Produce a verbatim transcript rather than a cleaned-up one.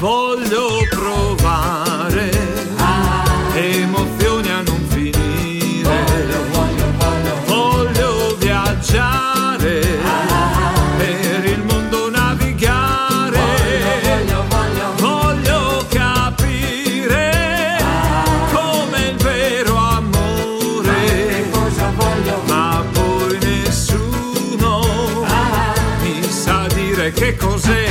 Voglio provare emozioni a non finire. Voglio viaggiare, per il mondo navigare. Voglio capire come il vero amore. Ma poi nessuno mi sa dire che cos'è.